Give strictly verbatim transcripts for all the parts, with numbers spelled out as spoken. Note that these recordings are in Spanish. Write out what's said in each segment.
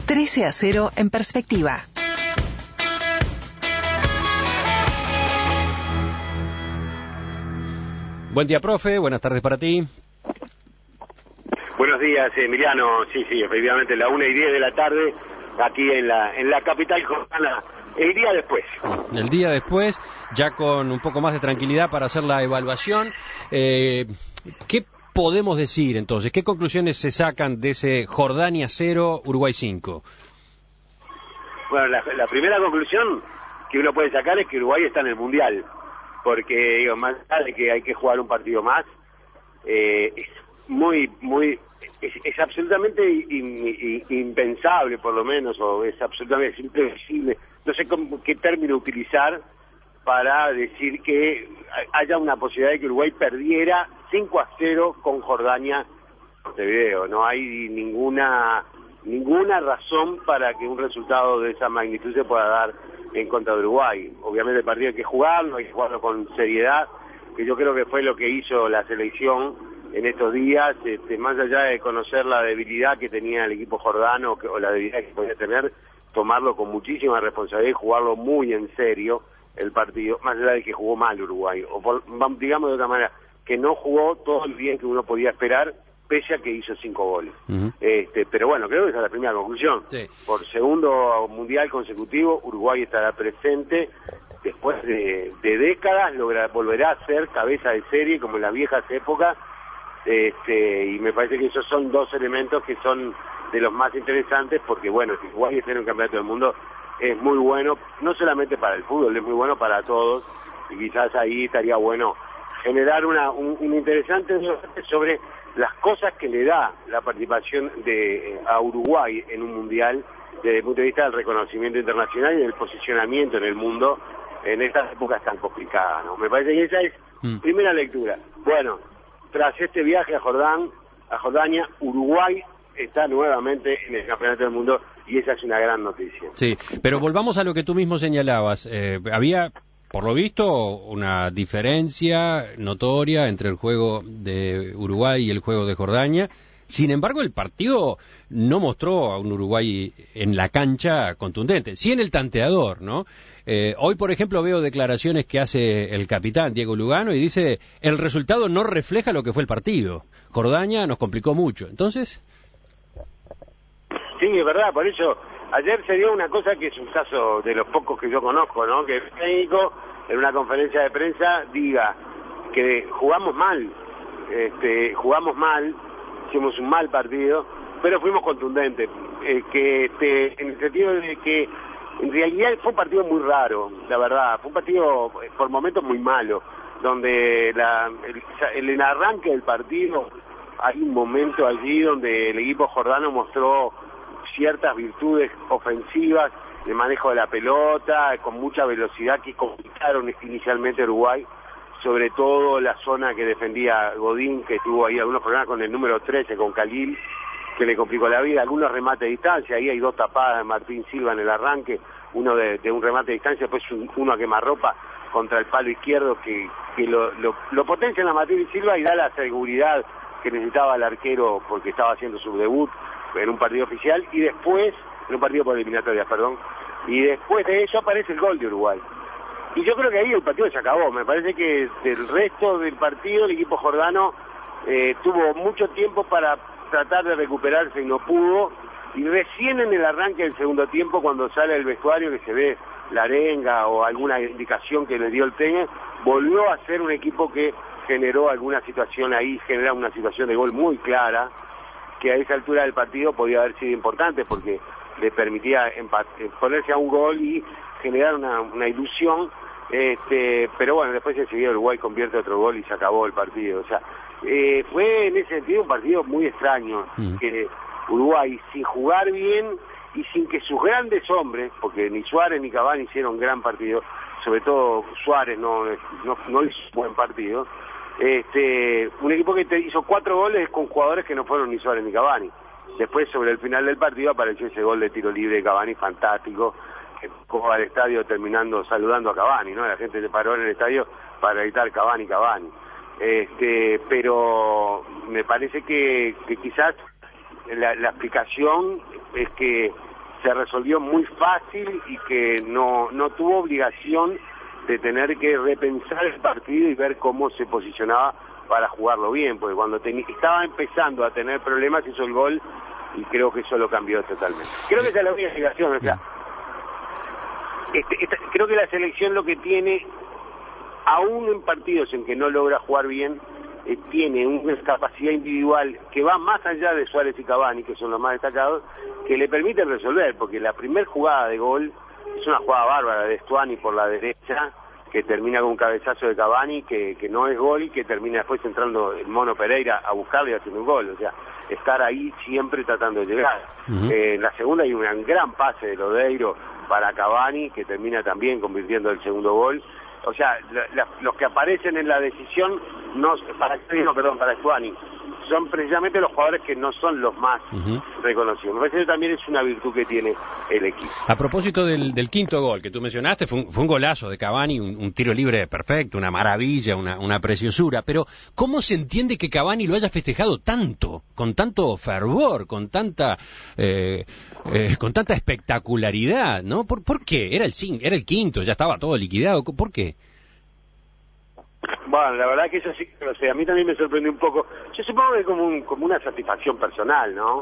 trece a cero en perspectiva. Buen día, profe. Buenas tardes para ti. Buenos días, Emiliano. Sí, sí, efectivamente, la una y diez de la tarde, aquí en la en la capital jordana, el día después. El día después, ya con un poco más de tranquilidad para hacer la evaluación. Eh, ¿Qué podemos decir entonces? ¿Qué conclusiones se sacan de ese Jordania cero, Uruguay cinco? Bueno, la, la primera conclusión que uno puede sacar es que Uruguay está en el Mundial, porque digo, más allá de que hay que jugar un partido más, eh, es muy, muy, es, es absolutamente in, in, impensable, por lo menos, o es absolutamente imprevisible, no sé cómo, qué término utilizar para decir que haya una posibilidad de que Uruguay perdiera cinco a cero con Jordania en Montevideo. No hay ninguna ninguna razón para que un resultado de esa magnitud se pueda dar en contra de Uruguay. Obviamente el partido hay que jugarlo, hay que jugarlo con seriedad, que yo creo que fue lo que hizo la selección en estos días, este, más allá de conocer la debilidad que tenía el equipo jordano, que, o la debilidad que podía tener, tomarlo con muchísima responsabilidad y jugarlo muy en serio el partido, más allá de que jugó mal Uruguay, o por, digamos de otra manera, que no jugó todo el bien que uno podía esperar, pese a que hizo cinco goles. Uh-huh. este, pero bueno, creo que esa es la primera conclusión. Sí. Por segundo mundial consecutivo, Uruguay estará presente, después de, de décadas logra, volverá a ser cabeza de serie como en las viejas épocas, este, y me parece que esos son dos elementos que son de los más interesantes, porque bueno, si Uruguay está en un campeonato del mundo es muy bueno, no solamente para el fútbol, es muy bueno para todos, y quizás ahí estaría bueno generar una, un, un interesante debate sobre las cosas que le da la participación de a Uruguay en un mundial desde el punto de vista del reconocimiento internacional y del posicionamiento en el mundo en estas épocas tan complicadas, ¿no? Me parece que esa es mm. primera lectura. Bueno, tras este viaje a Jordán, a Jordania, Uruguay está nuevamente en el campeonato del mundo y esa es una gran noticia. Sí, pero volvamos a lo que tú mismo señalabas. Eh, había, por lo visto, una diferencia notoria entre el juego de Uruguay y el juego de Jordania. Sin embargo, el partido no mostró a un Uruguay en la cancha contundente, sí en el tanteador, ¿no? Eh, hoy, por ejemplo, veo declaraciones que hace el capitán Diego Lugano y dice, el resultado no refleja lo que fue el partido. Jordania nos complicó mucho. Entonces... Sí, es verdad, por eso ayer se dio una cosa que es un caso de los pocos que yo conozco, ¿no? Que el técnico en una conferencia de prensa diga que jugamos mal, este, jugamos mal, hicimos un mal partido, pero fuimos contundentes, eh, que este, en el sentido de que en realidad fue un partido muy raro, la verdad, fue un partido por momentos muy malo, donde la, el, el arranque del partido hay un momento allí donde el equipo jordano mostró ciertas virtudes ofensivas, de manejo de la pelota, con mucha velocidad que complicaron inicialmente a Uruguay, sobre todo la zona que defendía Godín, que tuvo ahí algunos problemas con el número trece, con Khalil, que le complicó la vida, algunos remates de distancia, ahí hay dos tapadas de Martín Silva en el arranque, uno de, de un remate de distancia, después un, uno a quemarropa contra el palo izquierdo, que, que lo, lo, lo potencia en la Martín Silva y da la seguridad que necesitaba el arquero porque estaba haciendo su debut en un partido oficial, y después, en un partido por eliminatorias, perdón, y después de eso aparece el gol de Uruguay. Y yo creo que ahí el partido se acabó. Me parece que del resto del partido el equipo jordano eh, tuvo mucho tiempo para tratar de recuperarse y no pudo, y recién en el arranque del segundo tiempo, cuando sale el vestuario, que se ve la arenga o alguna indicación que le dio el técnico, volvió a ser un equipo que generó alguna situación ahí, generó una situación de gol muy clara, que a esa altura del partido podía haber sido importante porque le permitía ponerse a un gol y generar una, una ilusión, este, pero bueno, después enseguida Uruguay convierte otro gol y se acabó el partido. O sea, eh, fue en ese sentido un partido muy extraño, mm. que Uruguay, sin jugar bien y sin que sus grandes hombres, porque ni Suárez ni Cavani hicieron gran partido, sobre todo Suárez no, no, no hizo un buen partido, este, un equipo que te hizo cuatro goles con jugadores que no fueron ni Suárez ni Cavani. Después, sobre el final del partido, apareció ese gol de tiro libre de Cavani, fantástico, que cojo al estadio terminando saludando a Cavani, ¿no? La gente se paró en el estadio para gritar Cavani, Cavani. Este, pero me parece que, que quizás la, la explicación es que se resolvió muy fácil y que no, no tuvo obligación de tener que repensar el partido y ver cómo se posicionaba para jugarlo bien, porque cuando estaba empezando a tener problemas hizo el gol y creo que eso lo cambió totalmente. Creo que esa es la única explicación, o sea, este, esta, creo que la selección lo que tiene, aún en partidos en que no logra jugar bien, eh, tiene una capacidad individual que va más allá de Suárez y Cavani, que son los más destacados, que le permiten resolver, porque la primer jugada de gol es una jugada bárbara de Stuani por la derecha, que termina con un cabezazo de Cavani, que, que no es gol, y que termina después entrando el Mono Pereira a buscarle y haciendo un gol, o sea, estar ahí siempre tratando de llegar. Uh-huh. Eh, en la segunda hay un gran pase de Lodeiro para Cavani, que termina también convirtiendo el segundo gol. O sea, la, la, los que aparecen en la decisión, no para no, perdón, para Stuani, son precisamente los jugadores que no son los más uh-huh. reconocidos. Me parece que también es una virtud que tiene el equipo. A propósito del, del quinto gol que tú mencionaste, fue un, fue un golazo de Cavani, un, un tiro libre perfecto, una maravilla, una, una preciosura, pero ¿cómo se entiende que Cavani lo haya festejado tanto, con tanto fervor, con tanta eh, eh, con tanta espectacularidad, ¿no? ¿Por, por qué? Era el, era el quinto, ya estaba todo liquidado, ¿por qué? Bueno, la verdad que eso sí, o sea, a mí también me sorprendió un poco. Yo supongo que como un, como una satisfacción personal, ¿no?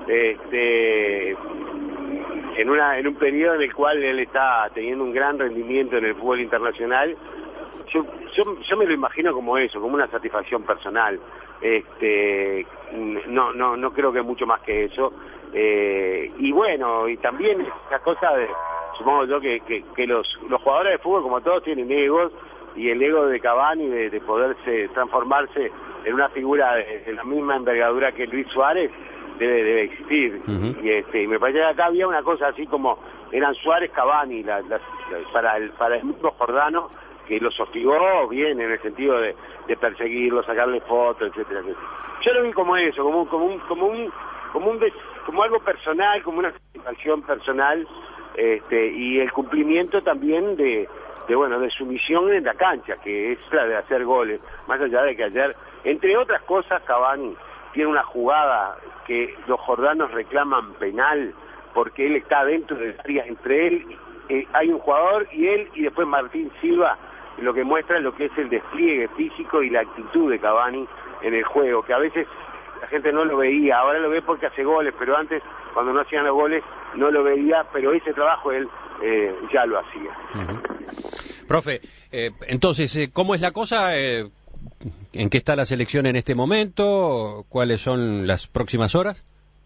Este, en una en un periodo en el cual él está teniendo un gran rendimiento en el fútbol internacional, yo yo, yo me lo imagino como eso, como una satisfacción personal. Este, no no no creo que mucho más que eso. Eh, y bueno, y también esa cosa de, supongo yo que que, que los los jugadores de fútbol, como todos, tienen egos. Y el ego de Cavani de, de poderse transformarse en una figura de, de la misma envergadura que Luis Suárez debe, debe existir. Uh-huh. Y este y me parece que acá había una cosa así como eran Suárez, Cavani la, la, la, para el para el mismo Jordano, que los hostigó bien en el sentido de, de perseguirlo, sacarle fotos, etcétera, etcétera. Yo lo vi como eso, como un, como un, como un, como un des, como algo personal, como una satisfacción personal, este y el cumplimiento también de de bueno, de su misión en la cancha, que es la de hacer goles, más allá de que ayer, entre otras cosas, Cavani tiene una jugada que los jordanos reclaman penal, porque él está dentro del área, entre él, eh, hay un jugador y él, y después Martín Silva, lo que muestra lo que es el despliegue físico y la actitud de Cavani en el juego, que a veces la gente no lo veía, ahora lo ve porque hace goles, pero antes, cuando no hacían los goles, no lo veía, pero ese trabajo él eh, ya lo hacía. Uh-huh. Profe, eh, entonces, eh, ¿cómo es la cosa? Eh, ¿En qué está la selección en este momento? ¿Cuáles son las próximas horas?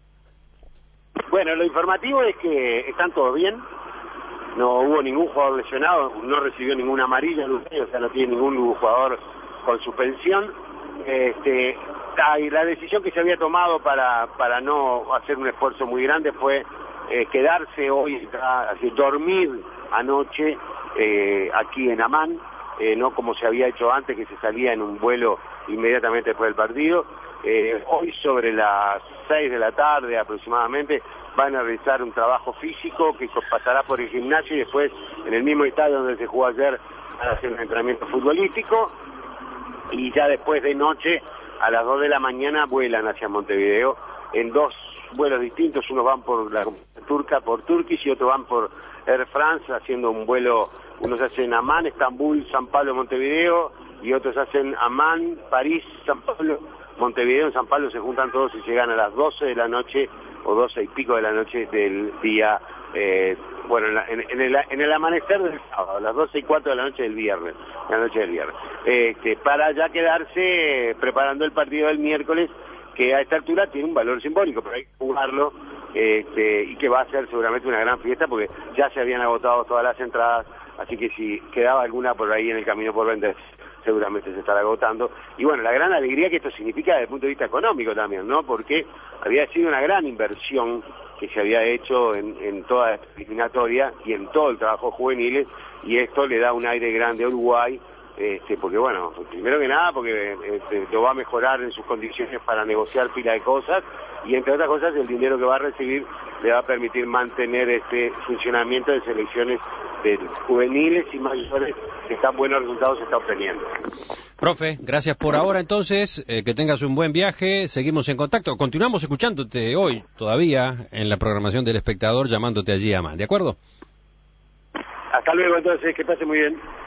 Bueno, lo informativo es que están todos bien, no hubo ningún jugador lesionado, no recibió ninguna amarilla, o sea, no tiene ningún jugador con suspensión. Este, y la decisión que se había tomado para, para no hacer un esfuerzo muy grande fue eh, quedarse hoy, así, dormir anoche eh, aquí en Amán, eh, no como se había hecho antes, que se salía en un vuelo inmediatamente después del partido. Eh, hoy sobre las seis de la tarde aproximadamente van a realizar un trabajo físico que pasará por el gimnasio y después en el mismo estadio donde se jugó ayer van a hacer un entrenamiento futbolístico y ya después de noche a las dos de la mañana vuelan hacia Montevideo en dos vuelos distintos, unos van por la turca, por Turkish, y otros van por Air France haciendo un vuelo, unos hacen Amán, Estambul, San Pablo, Montevideo, y otros hacen Amán, París, San Pablo, Montevideo. En San Pablo se juntan todos y llegan a las doce de la noche o doce y pico de la noche del día, eh, bueno, en, la, en, en, el, en el amanecer del sábado, a las doce y cuatro de la noche del viernes, la noche del viernes, este, para ya quedarse eh, preparando el partido del miércoles, que a esta altura tiene un valor simbólico, pero hay que jugarlo, este, y que va a ser seguramente una gran fiesta, porque ya se habían agotado todas las entradas, así que si quedaba alguna por ahí en el camino por vender, seguramente se estará agotando. Y bueno, la gran alegría que esto significa desde el punto de vista económico también, ¿no? Porque había sido una gran inversión que se había hecho en, en toda esta eliminatoria y en todo el trabajo juveniles, y esto le da un aire grande a Uruguay, este, porque bueno, primero que nada porque este, lo va a mejorar en sus condiciones para negociar pila de cosas, y entre otras cosas el dinero que va a recibir le va a permitir mantener este funcionamiento de selecciones de juveniles y mayores que tan buenos resultados se está obteniendo. Profe, gracias por ahora entonces, eh, que tengas un buen viaje, seguimos en contacto, continuamos escuchándote hoy todavía en la programación del Espectador, llamándote allí a más, ¿de acuerdo? Hasta luego entonces, que pase muy bien.